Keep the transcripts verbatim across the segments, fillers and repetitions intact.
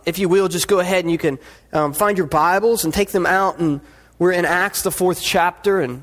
if you will, just go ahead and you can um, find your Bibles and take them out. And we're in Acts, the fourth chapter. And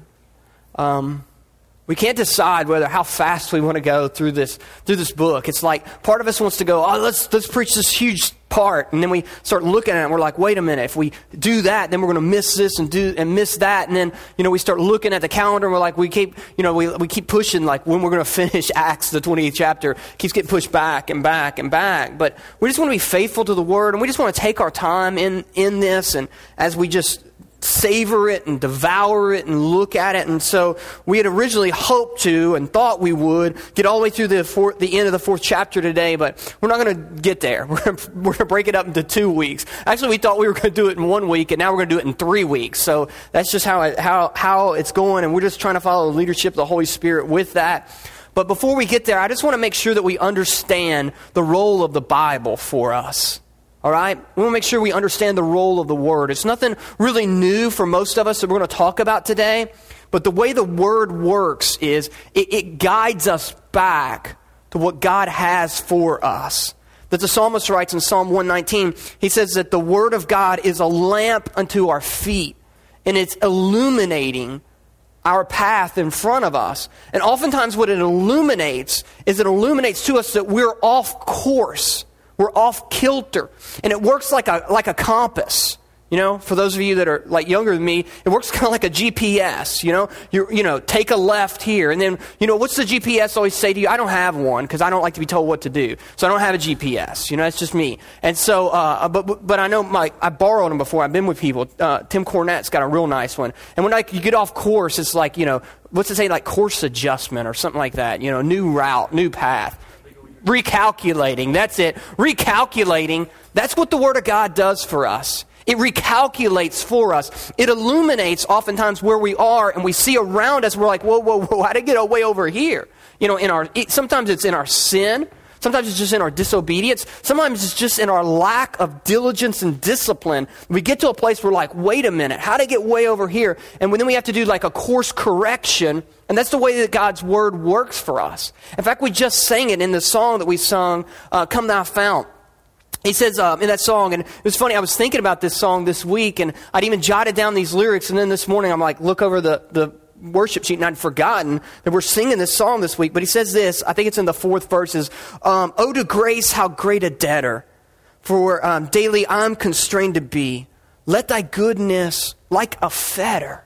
um, we can't decide whether how fast we want to go through this through this book. It's like part of us wants to go, oh, let's let's preach this huge part. And then we start looking at it and we're like, wait a minute, if we do that, then we're going to miss this and do and miss that. And then, you know, we start looking at the calendar and we're like, we keep, you know, we we keep pushing like when we're going to finish Acts, the twentieth chapter, keeps getting pushed back and back and back. But we just want to be faithful to the Word, and we just want to take our time in, in this, and as we just savor it and devour it and look at it. And so we had originally hoped to and thought we would get all the way through the fourth, the end of the fourth chapter today, but we're not going to get there. We're going we're going to break it up into two weeks. Actually, we thought we were going to do it in one week, and now we're going to do it in three weeks. So that's just how it, how how it's going, and we're just trying to follow the leadership of the Holy Spirit with that. But before we get there, I just want to make sure that we understand the role of the Bible for us. All right? We want to make sure we understand the role of the Word. It's nothing really new for most of us that we're going to talk about today. But the way the Word works is it, it guides us back to what God has for us. That the psalmist writes in Psalm one nineteen, he says that the Word of God is a lamp unto our feet, and it's illuminating our path in front of us. And oftentimes what it illuminates is it illuminates to us that we're off course. We're off kilter. And it works like a like a compass. You know, for those of you that are like younger than me, it works kind of like a G P S. You know, you you know, take a left here. And then, you know, what's the G P S always say to you? I don't have one because I don't like to be told what to do. So I don't have a G P S. You know, that's just me. And so, uh, but but I know my, I borrowed them before. I've been with people. Uh, Tim Cornett's got a real nice one. And when like you get off course, it's like, you know, what's it say? Like course adjustment or something like that. You know, new route, new path. Recalculating, that's it. Recalculating, that's what the Word of God does for us. It recalculates for us. It illuminates oftentimes where we are, and we see around us, we're like, whoa, whoa, whoa, how did it get way over here? You know, in our it, sometimes it's in our sin. Sometimes it's just in our disobedience. Sometimes it's just in our lack of diligence and discipline. We get to a place where we're like, wait a minute, how did it get way over here? And then we have to do like a course correction. And that's the way that God's Word works for us. In fact, we just sang it in the song that we sung, uh, Come Thou Fount. He says uh, in that song, and it was funny, I was thinking about this song this week, and I'd even jotted down these lyrics, and then this morning I'm like, look over the, the worship sheet, and I'd forgotten that we're singing this song this week. But he says this, I think it's in the fourth verses, um, oh, to grace, how great a debtor, for um, daily I'm constrained to be. Let thy goodness, like a fetter,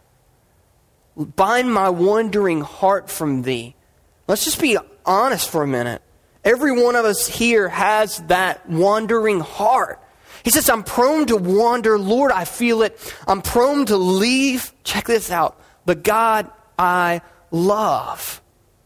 bind my wandering heart from thee. Let's just be honest for a minute. Every one of us here has that wandering heart. He says, I'm prone to wander. Lord, I feel it. I'm prone to leave. Check this out. The God I love.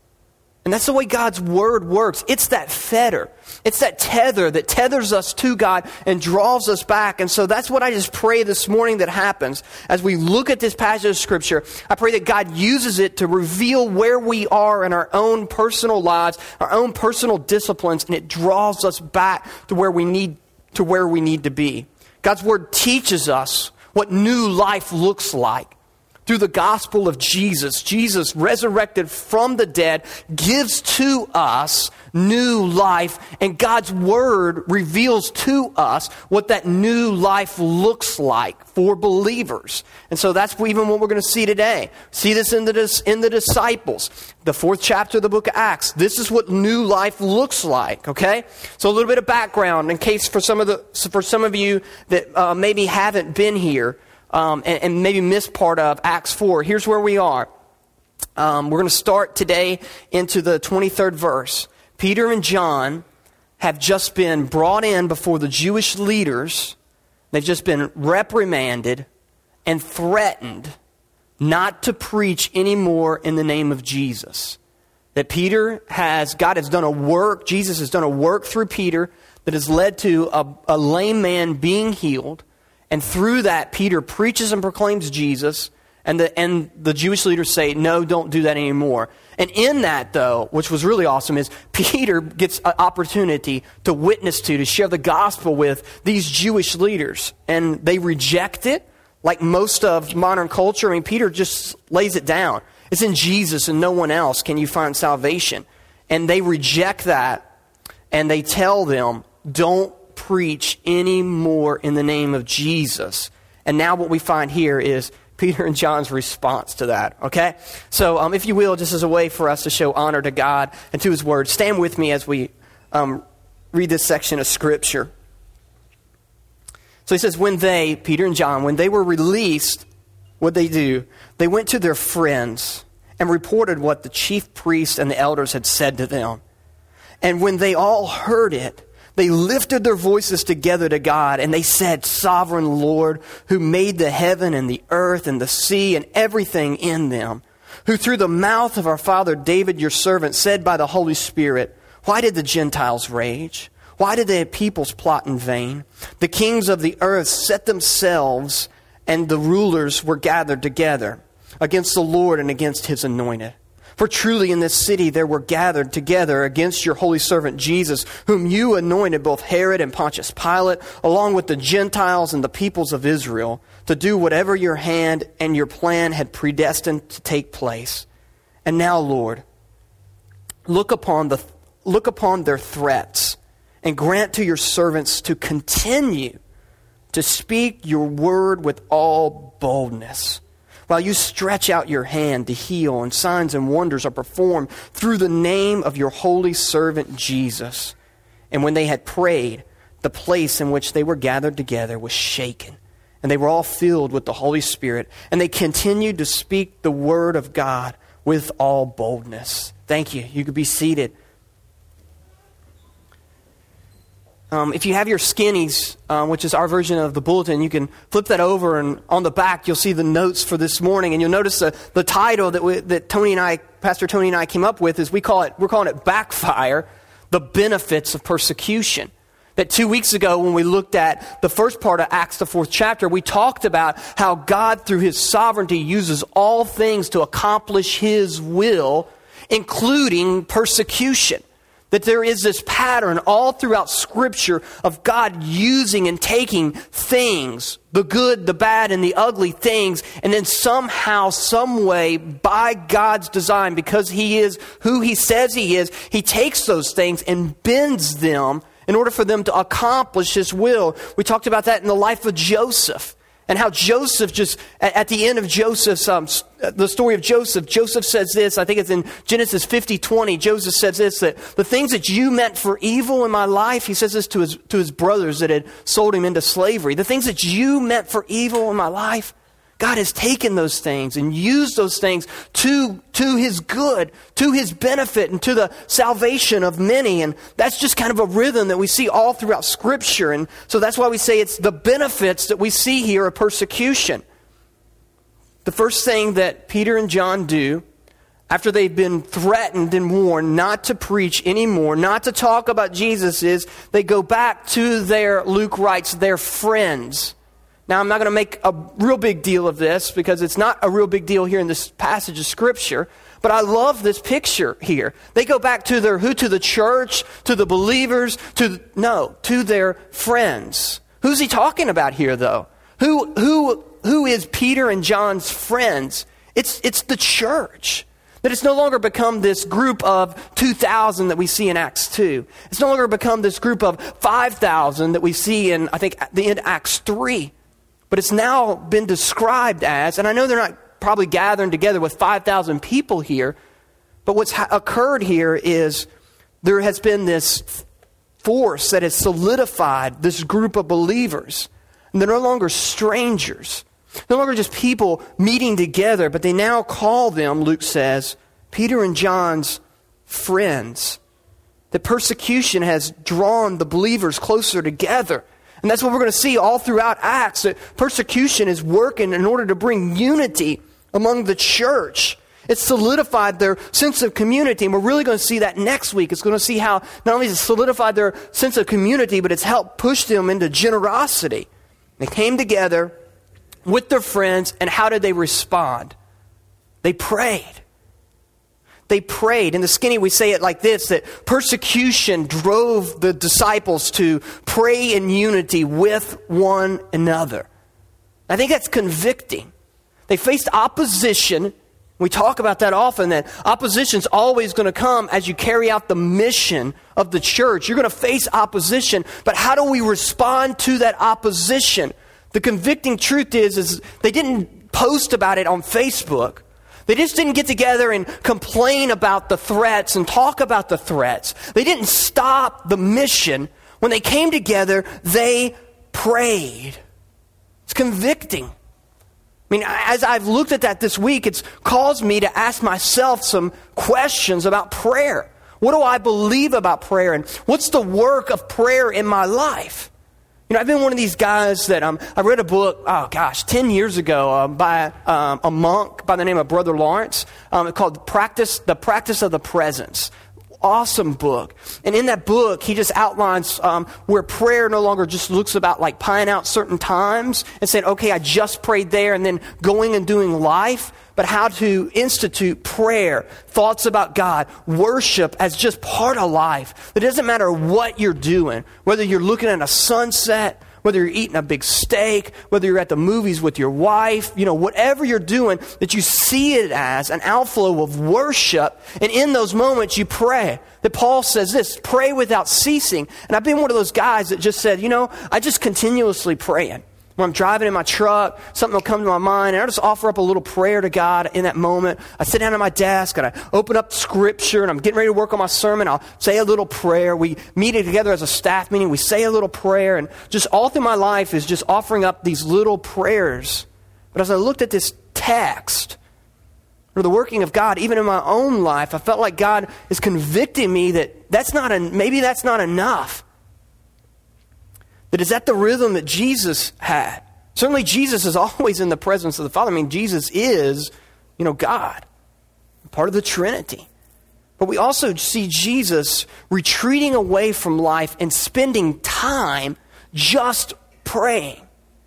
And that's the way God's Word works. It's that fetter. It's that tether that tethers us to God and draws us back. And so that's what I just pray this morning that happens. As we look at this passage of Scripture, I pray that God uses it to reveal where we are in our own personal lives, our own personal disciplines, and it draws us back to where we need to where we need to be. God's Word teaches us what new life looks like. Through the gospel of Jesus, Jesus resurrected from the dead gives to us new life, and God's Word reveals to us what that new life looks like for believers. And so that's even what we're going to see today. See this in the, in the disciples. The fourth chapter of the book of Acts. This is what new life looks like, okay? So a little bit of background in case for some of the for some of you that uh, maybe haven't been here. Um, and, and maybe missed part of Acts four. Here's where we are. Um, we're going to start today into the twenty-third verse. Peter and John have just been brought in before the Jewish leaders. They've just been reprimanded and threatened not to preach anymore in the name of Jesus. That Peter has, God has done a work, Jesus has done a work through Peter that has led to a, a lame man being healed. And through that, Peter preaches and proclaims Jesus, and the and the Jewish leaders say, no, don't do that anymore. And in that, though, which was really awesome, is Peter gets an opportunity to witness to, to share the gospel with these Jewish leaders. And they reject it, like most of modern culture. I mean, Peter just lays it down. It's in Jesus and no one else can you find salvation. And they reject that, and they tell them, don't preach any more in the name of Jesus. And now what we find here is Peter and John's response to that, okay? So um, if you will, just as a way for us to show honor to God and to his word, stand with me as we um, read this section of Scripture. So he says, when they, Peter and John, when they were released, what they do, they went to their friends and reported what the chief priests and the elders had said to them. And when they all heard it, they lifted their voices together to God, and they said, Sovereign Lord, who made the heaven and the earth and the sea and everything in them, who through the mouth of our father David, your servant, said by the Holy Spirit, why did the Gentiles rage? Why did the peoples plot in vain? The kings of the earth set themselves, and the rulers were gathered together against the Lord and against his anointed. For truly in this city there were gathered together against your holy servant Jesus, whom you anointed, both Herod and Pontius Pilate, along with the Gentiles and the peoples of Israel, to do whatever your hand and your plan had predestined to take place. And now, Lord, look upon the look upon their threats, and grant to your servants to continue to speak your word with all boldness, while you stretch out your hand to heal, and signs and wonders are performed through the name of your holy servant Jesus. And when they had prayed, the place in which they were gathered together was shaken, and they were all filled with the Holy Spirit, and they continued to speak the word of God with all boldness. Thank you. You could be seated. Um, if you have your skinnies, um, which is our version of the bulletin, you can flip that over, and on the back you'll see the notes for this morning, and you'll notice the, the title that we, that Tony and I, Pastor Tony and I came up with is we call it we're calling it Backfire: The Benefits of Persecution. That two weeks ago when we looked at the first part of Acts, the fourth chapter, we talked about how God through his sovereignty uses all things to accomplish his will, including persecution. That there is this pattern all throughout Scripture of God using and taking things, the good, the bad, and the ugly things, and then somehow, some way, by God's design, because he is who he says he is, he takes those things and bends them in order for them to accomplish his will. We talked about that in the life of Joseph. And how Joseph just, at the end of Joseph's, um, the story of Joseph, Joseph says this, I think it's in Genesis fifty twenty, Joseph says this, that the things that you meant for evil in my life, he says this to his, to his brothers that had sold him into slavery. The things that you meant for evil in my life, God has taken those things and used those things to, to his good, to his benefit, and to the salvation of many. And that's just kind of a rhythm that we see all throughout Scripture. And so that's why we say it's the benefits that we see here of persecution. The first thing that Peter and John do after they've been threatened and warned not to preach anymore, not to talk about Jesus, is they go back to their, Luke writes, their friends. Now, I'm not going to make a real big deal of this because it's not a real big deal here in this passage of Scripture, but I love this picture here. They go back to their, who? To the church, to the believers, to, no, to their friends. Who's he talking about here, though? Who, who, who is Peter and John's friends? It's, it's the church. That it's no longer become this group of two thousand that we see in Acts two. It's no longer become this group of five thousand that we see in, I think, the end of Acts three. But it's now been described as, and I know they're not probably gathering together with five thousand people here, but what's ha- occurred here is there has been this force that has solidified this group of believers. And they're no longer strangers. No longer just people meeting together, but they now call them, Luke says, Peter and John's friends. That persecution has drawn the believers closer together. And that's what we're going to see all throughout Acts, that persecution is working in order to bring unity among the church. It's solidified their sense of community, and we're really going to see that next week. It's going to see how not only has it solidified their sense of community, but it's helped push them into generosity. They came together with their friends, and how did they respond? They prayed. They prayed. In the Skinny, we say it like this, that persecution drove the disciples to pray in unity with one another. I think that's convicting. They faced opposition. We talk about that often, that opposition's always going to come as you carry out the mission of the church. You're going to face opposition, but how do we respond to that opposition? The convicting truth is, is they didn't post about it on Facebook. They just didn't get together and complain about the threats and talk about the threats. They didn't stop the mission. When they came together, they prayed. It's convicting. I mean, as I've looked at that this week, it's caused me to ask myself some questions about prayer. What do I believe about prayer? And what's the work of prayer in my life? You know, I've been one of these guys that, um, I read a book, oh gosh, ten years ago uh, by um, a monk by the name of Brother Lawrence. Um, it's called Practice, The Practice of the Presence. Awesome book. And in that book, he just outlines um, where prayer no longer just looks about like pieing out certain times and saying, okay, I just prayed there, and then going and doing life, but how to institute prayer, thoughts about God, worship as just part of life. It doesn't matter what you're doing, whether you're looking at a sunset, whether you're eating a big steak, whether you're at the movies with your wife, you know, whatever you're doing, that you see it as an outflow of worship. And in those moments, you pray. That Paul says this, pray without ceasing. And I've been one of those guys that just said, you know, I just continuously praying. When I'm driving in my truck, something will come to my mind, and I just offer up a little prayer to God in that moment. I sit down at my desk, and I open up Scripture, and I'm getting ready to work on my sermon. I'll say a little prayer. We meet together as a staff meeting. We say a little prayer, and just all through my life is just offering up these little prayers. But as I looked at this text, or the working of God, even in my own life, I felt like God is convicting me that that's not, en- maybe that's not enough. That is that the rhythm that Jesus had. Certainly Jesus is always in the presence of the Father. I mean, Jesus is, you know, God, part of the Trinity. But we also see Jesus retreating away from life and spending time just praying.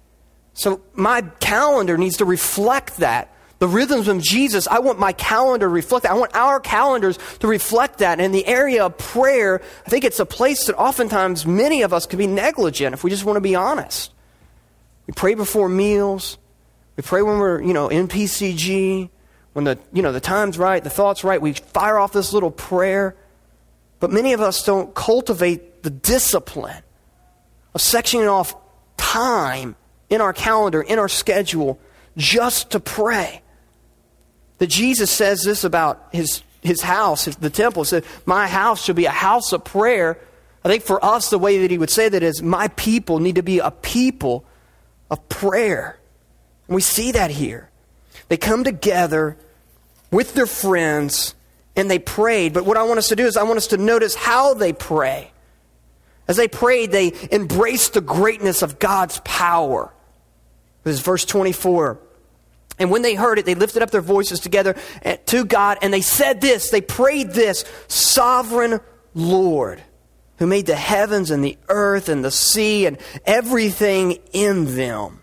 So my calendar needs to reflect that. The rhythms of Jesus, I want my calendar to reflect that. I want our calendars to reflect that. And in the area of prayer, I think it's a place that oftentimes many of us can be negligent if we just want to be honest. We pray before meals. We pray when we're, you know, in P C G. When the, you know, the time's right, the thought's right, we fire off this little prayer. But many of us don't cultivate the discipline of sectioning off time in our calendar, in our schedule, just to pray. That Jesus says this about his, his house, his, the temple. He said, my house should be a house of prayer. I think for us, the way that he would say that is, my people need to be a people of prayer. And we see that here. They come together with their friends and they prayed. But what I want us to do is I want us to notice how they pray. As they prayed, they embraced the greatness of God's power. This is verse twenty-four. And when they heard it, they lifted up their voices together to God, and they said this, they prayed this, Sovereign Lord, who made the heavens and the earth and the sea and everything in them.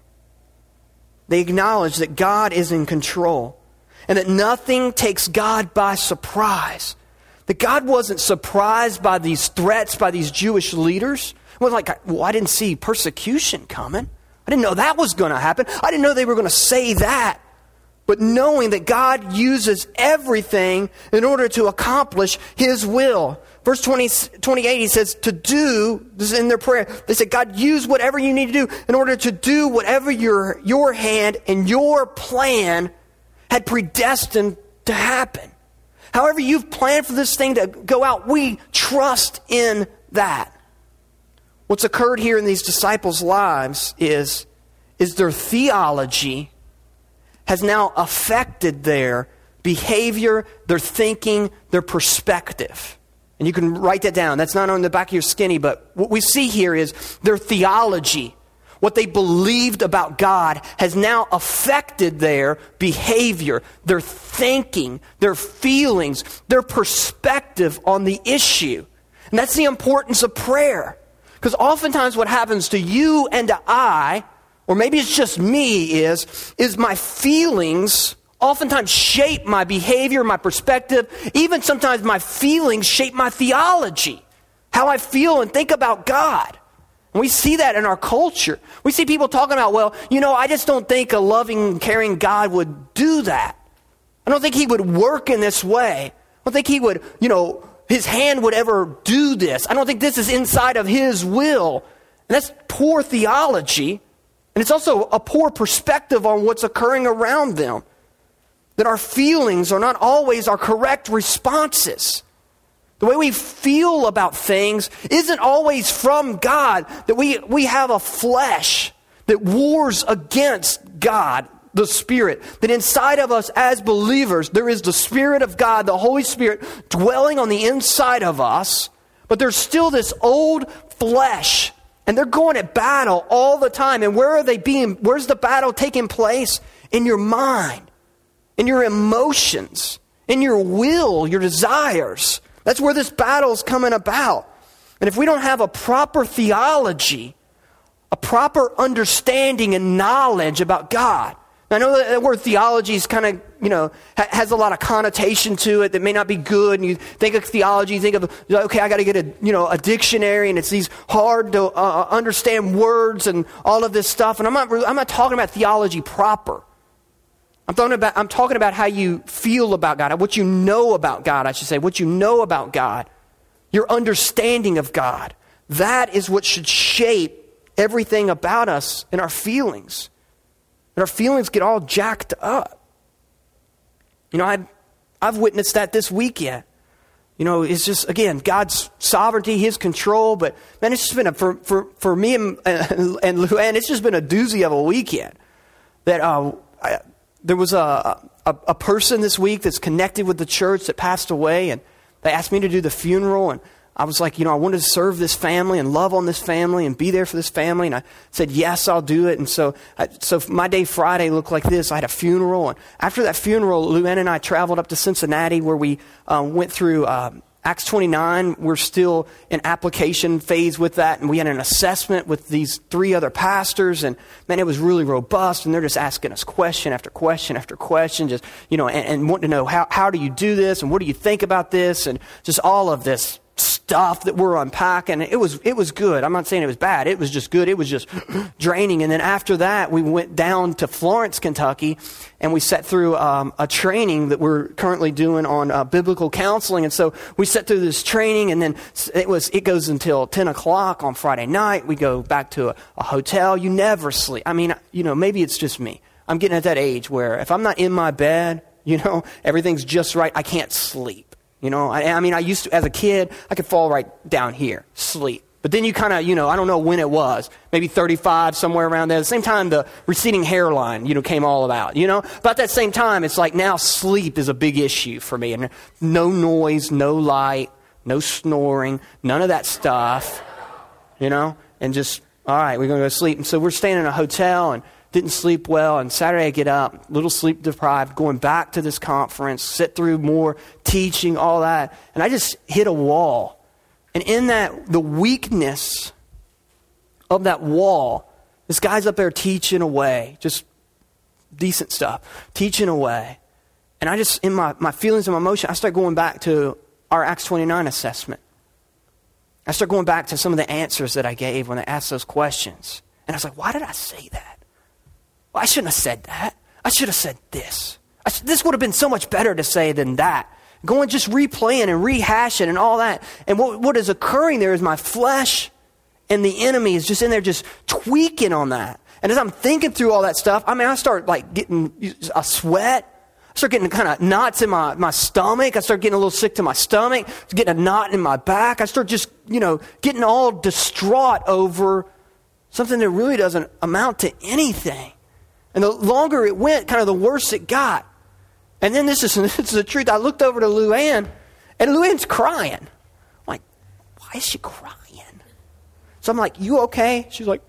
They acknowledge that God is in control and that nothing takes God by surprise. That God wasn't surprised by these threats by these Jewish leaders. It wasn't like, well, I didn't see persecution coming. I didn't know that was going to happen. I didn't know they were going to say that. But knowing that God uses everything in order to accomplish His will. Verse twenty, twenty-eight, he says, to do, this is in their prayer, they said, God, use whatever you need to do in order to do whatever your, your hand and your plan had predestined to happen. However you've planned for this thing to go out, we trust in that. What's occurred here in these disciples' lives is, is their theology has now affected their behavior, their thinking, their perspective. And you can write that down. That's not on the back of your skinny, but what we see here is their theology, what they believed about God, has now affected their behavior, their thinking, their feelings, their perspective on the issue. And that's the importance of prayer. Because oftentimes what happens to you and to I, or maybe it's just me, is, is my feelings oftentimes shape my behavior, my perspective. Even sometimes my feelings shape my theology, how I feel and think about God. And we see that in our culture. We see people talking about, well, you know, I just don't think a loving, caring God would do that. I don't think he would work in this way. I don't think he would, you know, his hand would ever do this. I don't think this is inside of his will. And that's poor theology. And it's also a poor perspective on what's occurring around them. That our feelings are not always our correct responses. The way we feel about things isn't always from God. That we, we have a flesh that wars against God, the Spirit. That inside of us as believers, there is the Spirit of God, the Holy Spirit, dwelling on the inside of us. But there's still this old flesh. And they're going at battle all the time. And where are they being, where's the battle taking place? In your mind, in your emotions, in your will, your desires. That's where this battle's coming about. And if we don't have a proper theology, a proper understanding and knowledge about God. I know that the word theology is kind of, you know, ha- has a lot of connotation to it that may not be good. And you think of theology, you think of, okay, I got to get a, you know, a dictionary, and it's these hard to uh, understand words and all of this stuff. And I'm not, I'm not talking about theology proper. I'm talking about, I'm talking about how you feel about God, what you know about God, I should say, what you know about God, your understanding of God. That is what should shape everything about us and our feelings. And our feelings get all jacked up. You know, I've, I've witnessed that this weekend. You know, it's just, again, God's sovereignty, His control. But, man, it's just been, a, for, for, for me and, and Luann, it's just been a doozy of a weekend. That uh, I, there was a, a, a person this week that's connected with the church that passed away. And they asked me to do the funeral. And I was like, you know, I wanted to serve this family and love on this family and be there for this family. And I said, yes, I'll do it. And so I, so my day Friday looked like this. I had a funeral. And after that funeral, Luann and I traveled up to Cincinnati, where we um, went through uh, Acts twenty-nine. We're still in application phase with that. And we had an assessment with these three other pastors. And, man, it was really robust. And they're just asking us question after question after question, just, you know, and, and wanting to know, how, how do you do this? And what do you think about this? And just all of this stuff that we're unpacking. It was it was good. I'm not saying it was bad. It was just good. It was just draining. And then after that, we went down to Florence, Kentucky, and we sat through um, a training that we're currently doing on uh, biblical counseling. And so we sat through this training, and then it was it goes until ten o'clock on Friday night. We go back to a, a hotel. You never sleep. I mean, you know, maybe it's just me. I'm getting at that age where if I'm not in my bed, you know, everything's just right, I can't sleep. You know, I, I mean, I used to, as a kid, I could fall right down here, sleep. But then you kind of, you know, I don't know when it was, maybe thirty-five, somewhere around there. At the same time, the receding hairline, you know, came all about, you know. About that same time, it's like now sleep is a big issue for me. And no noise, no light, no snoring, none of that stuff, you know. And just, all right, we're going to go to sleep. And so we're staying in a hotel and didn't sleep well, and Saturday I get up, little sleep deprived, going back to this conference, sit through more teaching, all that, and I just hit a wall. And in that, the weakness of that wall, this guy's up there teaching away, just decent stuff, teaching away. And I just, in my, my feelings and my emotion, I start going back to our Acts twenty-nine assessment. I start going back to some of the answers that I gave when they asked those questions. And I was like, why did I say that? Well, I shouldn't have said that. I should have said this. I sh- this would have been so much better to say than that. Going just replaying and rehashing and all that. And what, what is occurring there is my flesh and the enemy is just in there just tweaking on that. And as I'm thinking through all that stuff, I mean, I start like getting a sweat. I start getting kind of knots in my, my stomach. I start getting a little sick to my stomach. Getting a knot in my back. I start just, you know, getting all distraught over something that really doesn't amount to anything. And the longer it went, kind of the worse it got. And then this is, this is the truth. I looked over to Luann, and Luann's crying. I'm like, why is she crying? So I'm like, you okay? She's like,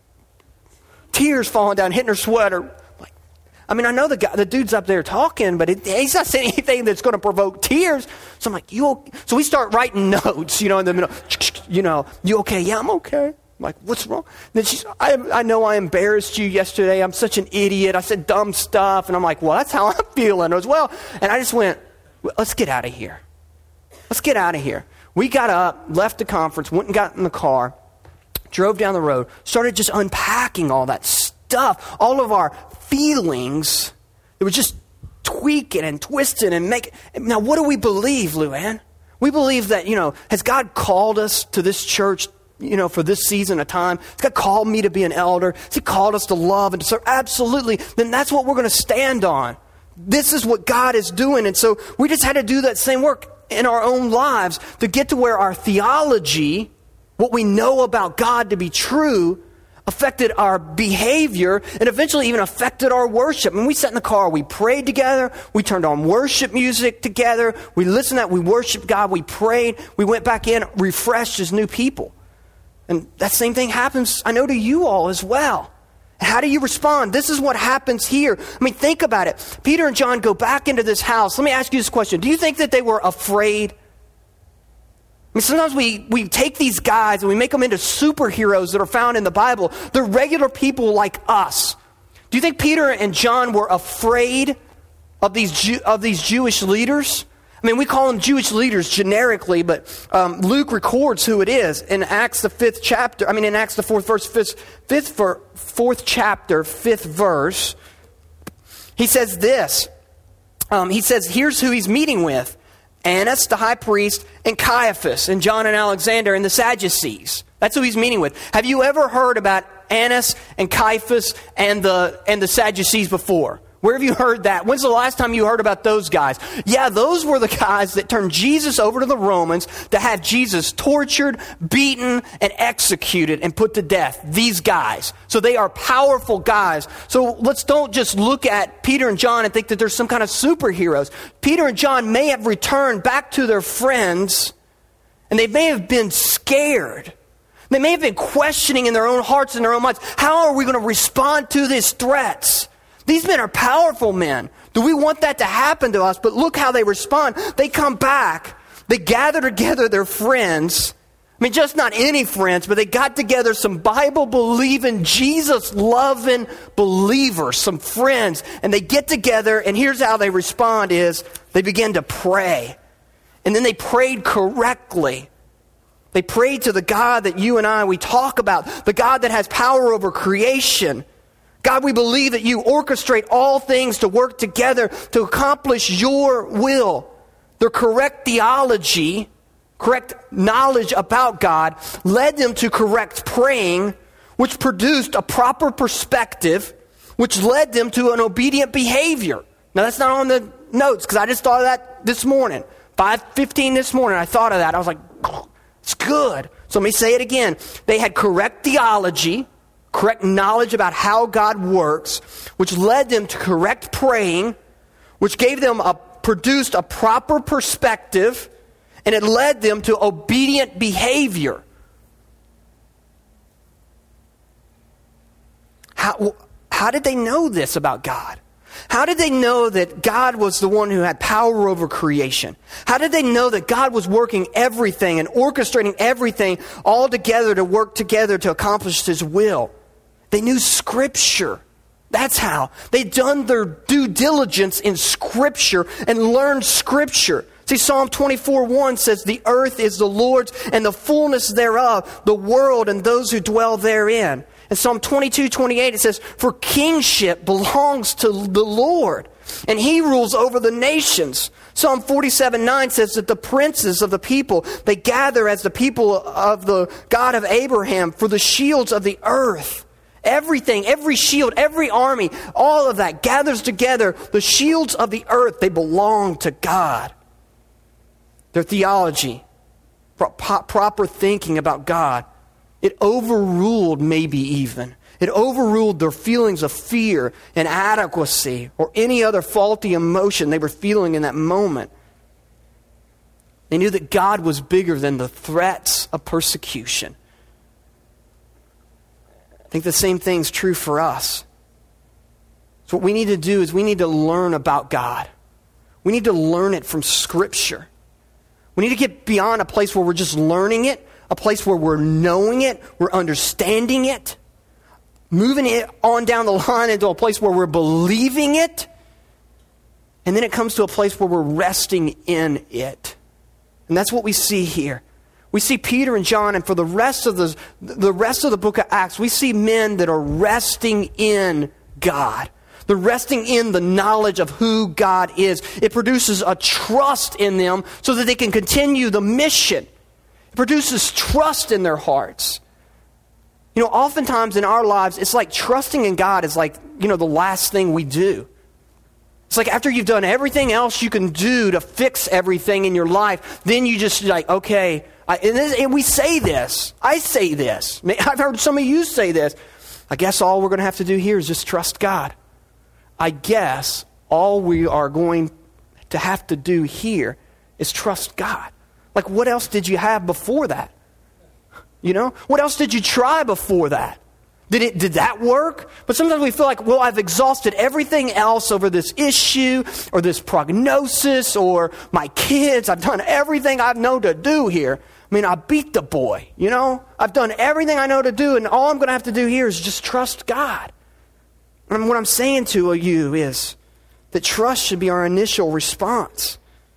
tears falling down, hitting her sweater. I'm like, I mean, I know the guy, the dude's up there talking, but it, he's not saying anything that's going to provoke tears. So I'm like, you okay? So we start writing notes, you know, in the middle. You know, you okay? Yeah, I'm okay. I'm like, what's wrong? And then she's, I, I know I embarrassed you yesterday. I'm such an idiot. I said dumb stuff. And I'm like, well, that's how I'm feeling as well. And I just went, let's get out of here. Let's get out of here. We got up, left the conference, went and got in the car, drove down the road, started just unpacking all that stuff, all of our feelings that were just tweaking and twisting and making. Now, what do we believe, Luann? We believe that, you know, has God called us to this church, you know, for this season of time? Has God called me to be an elder? Has He called us to love and to serve? Absolutely. Then that's what we're going to stand on. This is what God is doing. And so we just had to do that same work in our own lives to get to where our theology, what we know about God to be true, affected our behavior and eventually even affected our worship. When we sat in the car, we prayed together, we turned on worship music together, we listened to that, we worshiped God, we prayed, we went back in refreshed as new people. And that same thing happens, I know, to you all as well. How do you respond? This is what happens here. I mean, think about it. Peter and John go back into this house. Let me ask you this question. Do you think that they were afraid? I mean, sometimes we, we take these guys and we make them into superheroes that are found in the Bible. They're regular people like us. Do you think Peter and John were afraid of these Jew, of these Jewish leaders? I mean, we call them Jewish leaders generically, but um, Luke records who it is in Acts the fifth chapter. I mean, in Acts the fourth verse, fifth, fifth ver, fourth chapter, fifth verse. He says this. Um, he says, here's who he's meeting with: Annas, the high priest, and Caiaphas, and John and Alexander, and the Sadducees. That's who he's meeting with. Have you ever heard about Annas and Caiaphas and the and the Sadducees before? Where have you heard that? When's the last time you heard about those guys? Yeah, those were the guys that turned Jesus over to the Romans to have Jesus tortured, beaten, and executed and put to death. These guys. So they are powerful guys. So let's don't just look at Peter and John and think that they're some kind of superheroes. Peter and John may have returned back to their friends, and they may have been scared. They may have been questioning in their own hearts and their own minds, how are we going to respond to these threats? These men are powerful men. Do we want that to happen to us? But look how they respond. They come back. They gather together their friends. I mean, just not any friends, but they got together some Bible-believing, Jesus-loving believers, some friends. And they get together, and here's how they respond is they begin to pray. And then they prayed correctly. They prayed to the God that you and I, we talk about, the God that has power over creation. God, we believe that you orchestrate all things to work together to accomplish your will. Their correct theology, correct knowledge about God, led them to correct praying, which produced a proper perspective, which led them to an obedient behavior. Now, that's not on the notes, because I just thought of that this morning. five fifteen this morning, I thought of that. I was like, oh, it's good. So let me say it again. They had correct theology, correct knowledge about how God works, which led them to correct praying, which gave them a produced a proper perspective, and it led them to obedient behavior. How, how did they know this about God? How did they know that God was the one who had power over creation? How did they know that God was working everything and orchestrating everything all together to work together to accomplish His will? They knew Scripture. That's how. They'd done their due diligence in Scripture and learned Scripture. See, Psalm twenty-four one says, the earth is the Lord's and the fullness thereof, the world and those who dwell therein. And Psalm twenty-two twenty-eight, it says, for kingship belongs to the Lord, and He rules over the nations. Psalm forty-seven nine says that the princes of the people, they gather as the people of the God of Abraham for the shields of the earth. Everything, every shield, every army, all of that gathers together. The shields of the earth, they belong to God. Their theology, proper thinking about God, it overruled maybe even. It overruled their feelings of fear, inadequacy, or any other faulty emotion they were feeling in that moment. They knew that God was bigger than the threats of persecution. I think the same thing's true for us. So what we need to do is we need to learn about God. We need to learn it from Scripture. We need to get beyond a place where we're just learning it, a place where we're knowing it, we're understanding it, moving it on down the line into a place where we're believing it, and then it comes to a place where we're resting in it. And that's what we see here. We see Peter and John, and for the rest of the, the rest of the book of Acts, we see men that are resting in God. They're resting in the knowledge of who God is. It produces a trust in them so that they can continue the mission. It produces trust in their hearts. You know, oftentimes in our lives, it's like trusting in God is like, you know, the last thing we do. It's like after you've done everything else you can do to fix everything in your life, then you just like, okay, I, and, this, and we say this. I say this. I've heard some of you say this. I guess all we're going to have to do here is just trust God. I guess all we are going to have to do here is trust God. Like, what else did you have before that? You know? What else did you try before that? Did it? Did that work? But sometimes we feel like, well, I've exhausted everything else over this issue or this prognosis or my kids. I've done everything I know to do here. I mean, I beat the boy, you know? I've done everything I know to do, and all I'm going to have to do here is just trust God. And what I'm saying to you is that trust should be our initial response.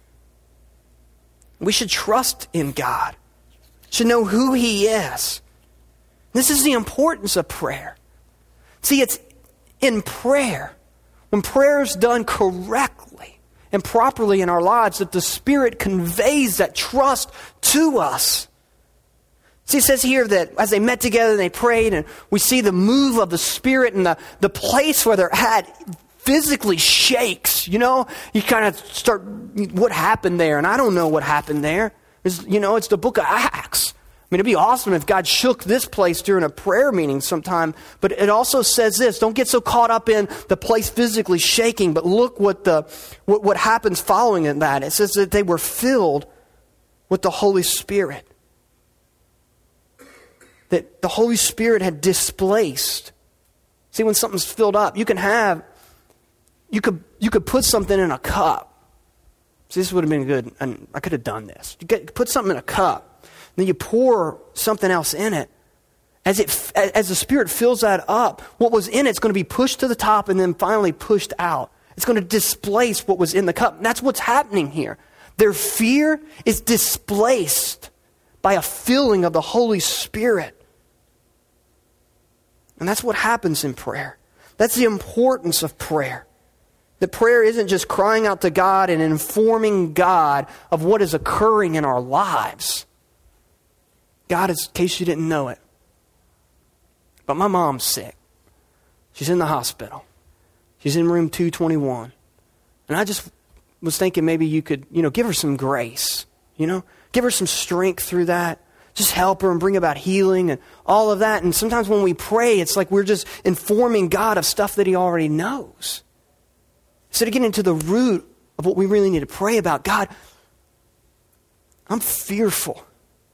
We should trust in God. Should know who He is. This is the importance of prayer. See, it's in prayer, when prayer is done correctly and properly in our lives, that the Spirit conveys that trust to us. See, it says here that as they met together and they prayed, and we see the move of the Spirit, and the, the place where they're at physically shakes. You know, you kind of start, what happened there? And I don't know what happened there. It's, you know, it's the book of Acts. I mean, it'd be awesome if God shook this place during a prayer meeting sometime. But it also says this: don't get so caught up in the place physically shaking, but look what the what, what happens following in that. It says that they were filled with the Holy Spirit. That the Holy Spirit had displaced. See, when something's filled up, you can have, you could you could put something in a cup. See, this would have been good, and I could have done this. You get, put something in a cup. Then you pour something else in it. As it as the Spirit fills that up, what was in it is going to be pushed to the top and then finally pushed out. It's going to displace what was in the cup. And that's what's happening here. Their fear is displaced by a filling of the Holy Spirit. And that's what happens in prayer. That's the importance of prayer. That prayer isn't just crying out to God and informing God of what is occurring in our lives. God, in case you didn't know it, but my mom's sick. She's in the hospital. She's in room two twenty-one. And I just was thinking maybe you could, you know, give her some grace, you know, give her some strength through that. Just help her and bring about healing and all of that. And sometimes when we pray, it's like we're just informing God of stuff that He already knows. Instead of getting to the root of what we really need to pray about, God, I'm fearful.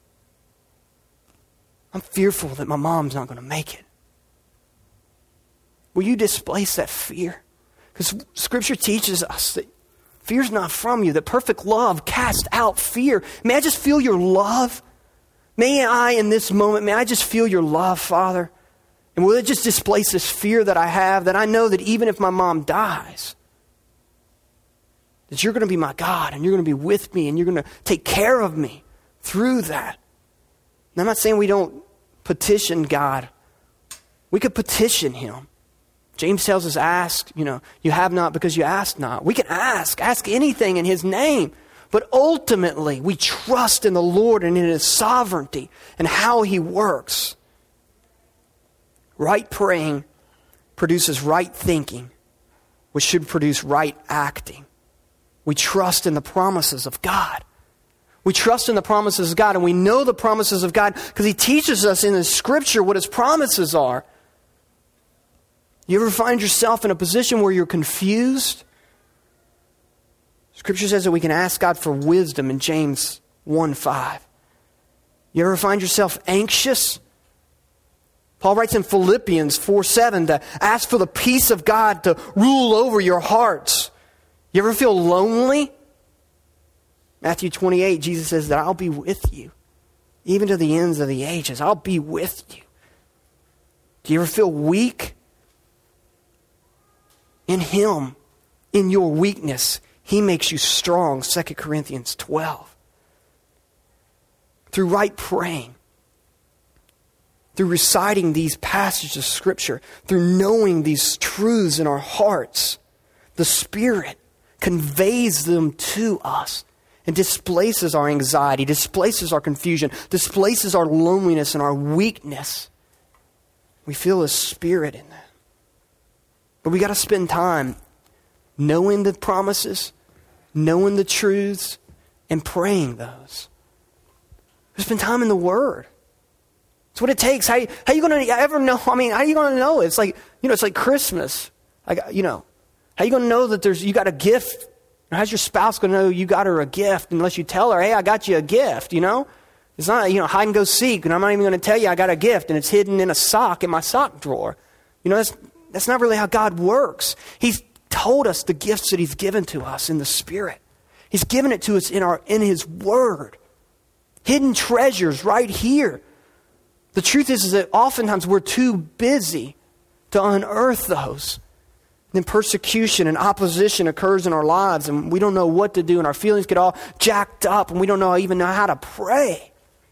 I'm fearful that my mom's not going to make it. Will you displace that fear? Because Scripture teaches us that fear's not from you, that perfect love casts out fear. May I just feel your love? May I, in this moment, may I just feel your love, Father? And will it just displace this fear that I have, that I know that even if my mom dies, that you're going to be my God, and you're going to be with me, and you're going to take care of me through that. And I'm not saying we don't petition God. We could petition Him. James tells us, ask, you know, you have not because you ask not. We can ask, ask anything in His name. But ultimately, we trust in the Lord and in His sovereignty and how He works. Right praying produces right thinking, which should produce right acting. We trust in the promises of God. We trust in the promises of God, and we know the promises of God because He teaches us in the Scripture what His promises are. You ever find yourself in a position where you're confused? Scripture says that we can ask God for wisdom in James one five. You ever find yourself anxious? Paul writes in Philippians four seven to ask for the peace of God to rule over your hearts. You ever feel lonely? Matthew twenty-eight, Jesus says that I'll be with you, even to the ends of the ages. I'll be with you. Do you ever feel weak? In Him, in your weakness, He makes you strong, Second Corinthians twelve. Through right praying, through reciting these passages of Scripture, through knowing these truths in our hearts, the Spirit conveys them to us and displaces our anxiety, displaces our confusion, displaces our loneliness and our weakness. We feel His Spirit in that. But we got to spend time knowing the promises, knowing the truths, and praying those. Spend time in the Word. It's what it takes. How, how are you going to ever know? I mean, how are you going to know? It's like, you know, it's like Christmas. Like, you know, how are you going to know that there's you got a gift? How's your spouse going to know you got her a gift unless you tell her, hey, I got you a gift, you know? It's not, you know, hide and go seek, and I'm not even going to tell you I got a gift, and it's hidden in a sock in my sock drawer. You know, that's, that's not really how God works. He's told us the gifts that He's given to us in the Spirit. He's given it to us in our in His Word. Hidden treasures right here. The truth is, is that oftentimes we're too busy to unearth those. Then persecution and opposition occurs in our lives, and we don't know what to do, and our feelings get all jacked up, and we don't know even know how to pray.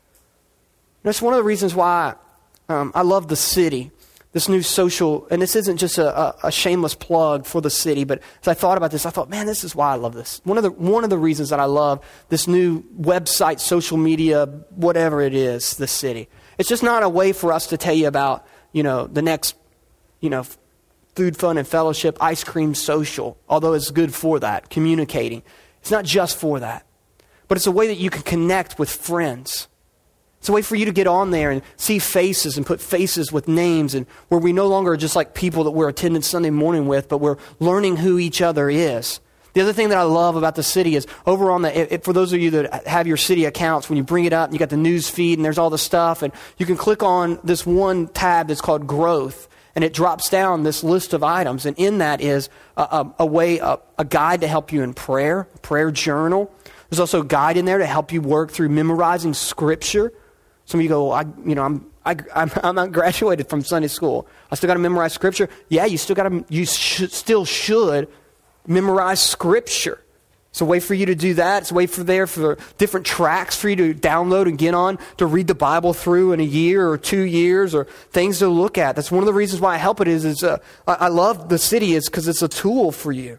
That's one of the reasons why um, I love the city. This new social, and this isn't just a, a, a shameless plug for the city, but as I thought about this, I thought, man, this is why I love this. One of the one of the reasons that I love this new website, social media, whatever it is, the city. It's just not a way for us to tell you about, you know, the next, you know, food, fun, and fellowship, ice cream social, although it's good for that, communicating. It's not just for that, but it's a way that you can connect with friends. It's a way for you to get on there and see faces and put faces with names, and where we no longer are just like people that we're attending Sunday morning with, but we're learning who each other is. The other thing that I love about the city is over on the, it, for those of you that have your city accounts, when you bring it up, you got the news feed and there's all the stuff, and you can click on this one tab that's called Growth, and it drops down this list of items, and in that is a, a, a way, a, a guide to help you in prayer, a prayer journal. There's also a guide in there to help you work through memorizing Scripture. Some of you go, well, I, you know, I'm, I, I'm, I'm not graduated from Sunday school. I still got to memorize Scripture. Yeah, you still got to, you should, still should memorize Scripture. It's a way for you to do that. It's a way for there for different tracks for you to download and get on to read the Bible through in a year or two years or things to look at. That's one of the reasons why I help it is, is uh, I, I love the city is because it's a tool for you.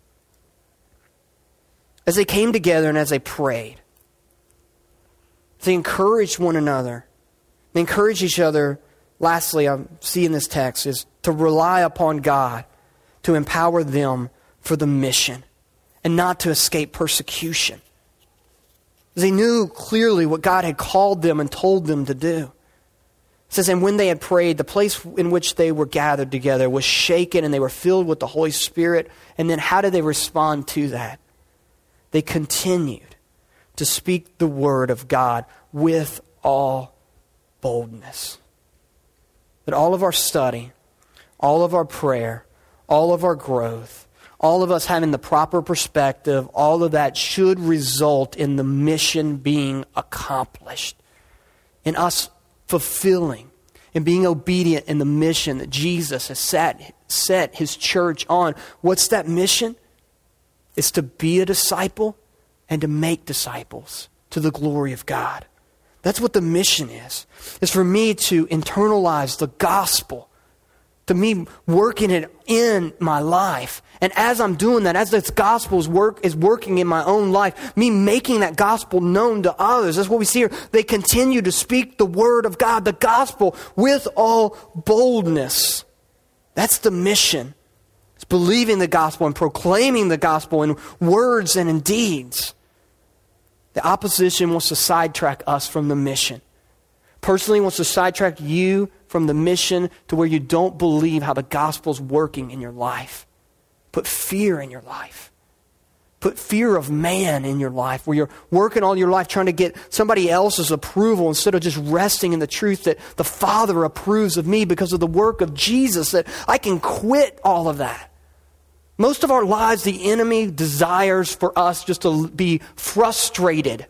As they came together and as they prayed, they encouraged one another. They encourage each other. Lastly, I see in this text is to rely upon God to empower them for the mission and not to escape persecution. They knew clearly what God had called them and told them to do. It says, and when they had prayed, the place in which they were gathered together was shaken and they were filled with the Holy Spirit. And then how did they respond to that? They continued to speak the word of God with all boldness. That all of our study, all of our prayer, all of our growth, all of us having the proper perspective, all of that should result in the mission being accomplished. In us fulfilling and being obedient in the mission that Jesus has set, set His church on. What's that mission? It's to be a disciple and to make disciples to the glory of God. That's what the mission is. It's for me to internalize the gospel, to me working it in my life. And as I'm doing that, as this gospel is, work, is working in my own life, me making that gospel known to others. That's what we see here. They continue to speak the word of God, the gospel, with all boldness. That's the mission. It's believing the gospel and proclaiming the gospel in words and in deeds. The opposition wants to sidetrack us from the mission. Personally wants to sidetrack you from the mission to where you don't believe how the gospel's working in your life. Put fear in your life. Put fear of man in your life, where you're working all your life trying to get somebody else's approval instead of just resting in the truth that the Father approves of me because of the work of Jesus, that I can quit all of that. Most of our lives, the enemy desires for us just to be frustrated.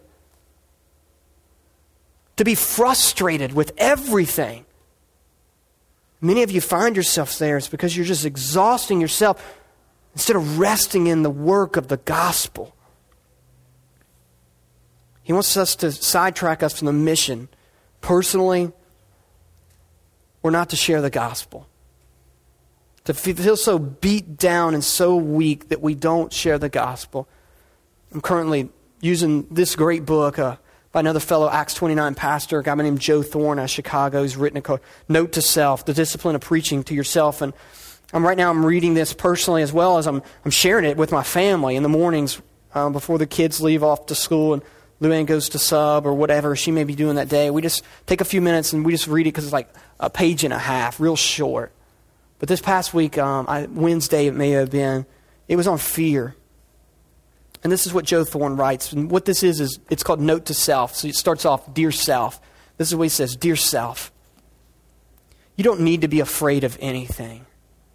To be frustrated with everything. Many of you find yourselves there. It's because you're just exhausting yourself instead of resting in the work of the gospel. He wants us to sidetrack us from the mission, personally or not to share the gospel. To feel so beat down and so weak that we don't share the gospel. I'm currently using this great book uh, by another fellow Acts twenty-nine pastor, a guy named Joe Thorne out of Chicago, who's written a Note to Self, The Discipline of Preaching to Yourself. And I'm right now I'm reading this personally as well as I'm I'm sharing it with my family in the mornings um, before the kids leave off to school and Luann goes to sub or whatever she may be doing that day. We just take a few minutes and we just read it because it's like a page and a half, real short. But this past week, um, I, Wednesday it may have been, it was on fear. And this is what Joe Thorne writes. And what this is, is it's called Note to Self. So it starts off, Dear Self. This is what he says, Dear Self, you don't need to be afraid of anything,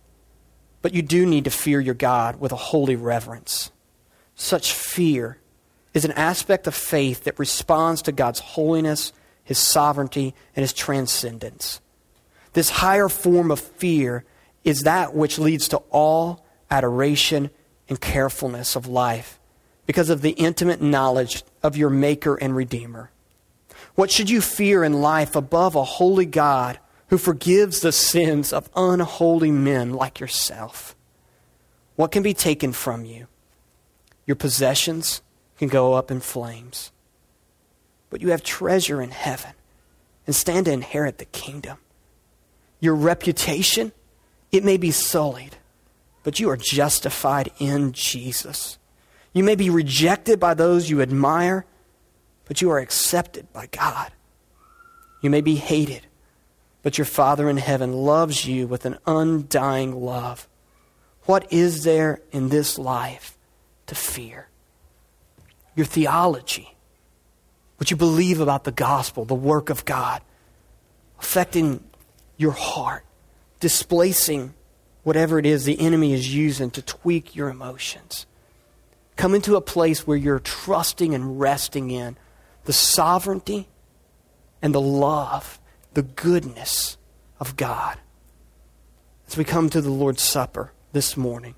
but you do need to fear your God with a holy reverence. Such fear is an aspect of faith that responds to God's holiness, His sovereignty, and His transcendence. This higher form of fear is that which leads to awe, adoration, and carefulness of life because of the intimate knowledge of your Maker and Redeemer. What should you fear in life above a holy God who forgives the sins of unholy men like yourself? What can be taken from you? Your possessions can go up in flames, but you have treasure in heaven and stand to inherit the kingdom. Your reputation, it may be sullied, but you are justified in Jesus. You may be rejected by those you admire, but you are accepted by God. You may be hated, but your Father in heaven loves you with an undying love. What is there in this life to fear? Your theology, what you believe about the gospel, the work of God, affecting your heart, displacing whatever it is the enemy is using to tweak your emotions. Come into a place where you're trusting and resting in the sovereignty and the love, the goodness of God. As we come to the Lord's Supper this morning,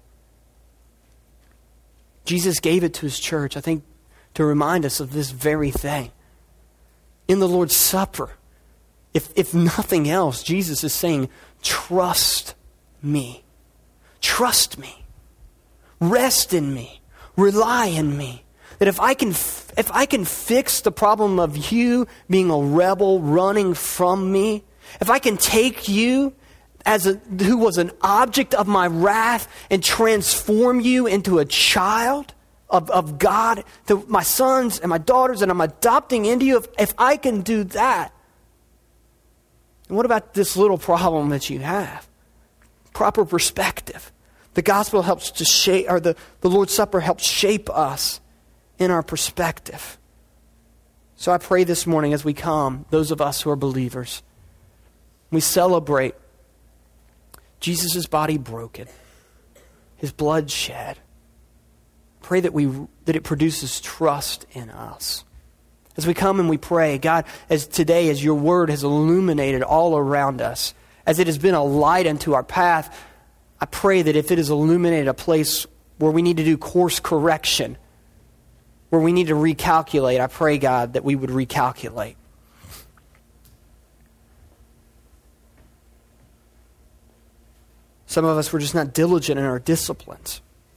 Jesus gave it to His church, I think, to remind us of this very thing. In the Lord's Supper, If, if nothing else, Jesus is saying, trust me. Trust me. Rest in me. Rely in me. That if I can, if I can fix the problem of you being a rebel running from me, if I can take you as a, who was an object of my wrath and transform you into a child of, of God, to my sons and my daughters, and I'm adopting into you, if, if I can do that, and what about this little problem that you have? Proper perspective. The gospel helps to shape, or the, the Lord's Supper helps shape us in our perspective. So I pray this morning as we come, those of us who are believers, we celebrate Jesus' body broken, His blood shed. Pray that we that it produces trust in us. As we come and we pray, God, as today, as your word has illuminated all around us, as it has been a light unto our path, I pray that if it has illuminated a place where we need to do course correction, where we need to recalculate, I pray, God, that we would recalculate. Some of us were just not diligent in our disciplines.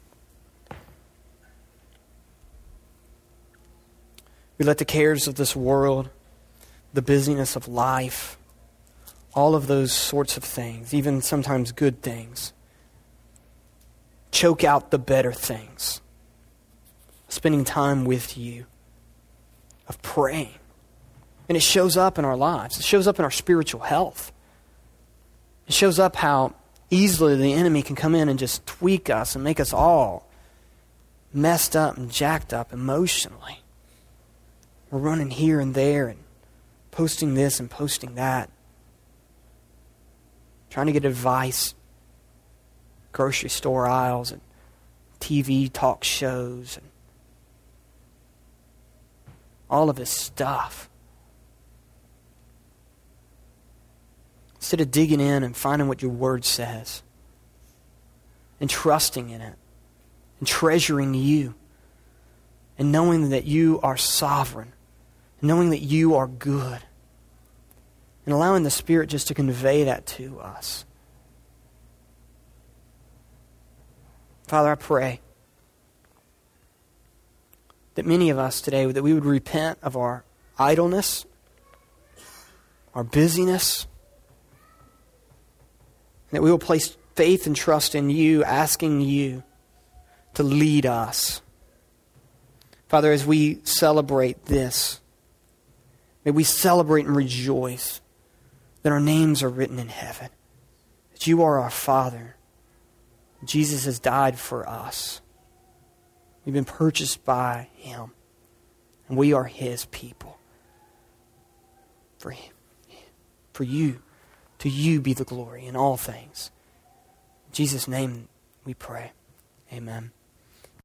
We let the cares of this world, the busyness of life, all of those sorts of things, even sometimes good things, choke out the better things. Spending time with you, of praying. And it shows up in our lives. It shows up in our spiritual health. It shows up how easily the enemy can come in and just tweak us and make us all messed up and jacked up emotionally. We're running here and there and posting this and posting that. Trying to get advice. Grocery store aisles and T V talk shows and all of this stuff. Instead of digging in and finding what your word says and trusting in it and treasuring you and knowing that you are sovereign, knowing that you are good. and allowing the Spirit just to convey that to us. Father, I pray that many of us today, that we would repent of our idleness, our busyness, and that we will place faith and trust in you, asking you to lead us. Father, as we celebrate this, may we celebrate and rejoice that our names are written in heaven, that you are our Father. Jesus has died for us. We've been purchased by him, and we are his people. For him, for you, to you be the glory in all things. In Jesus' name we pray. Amen.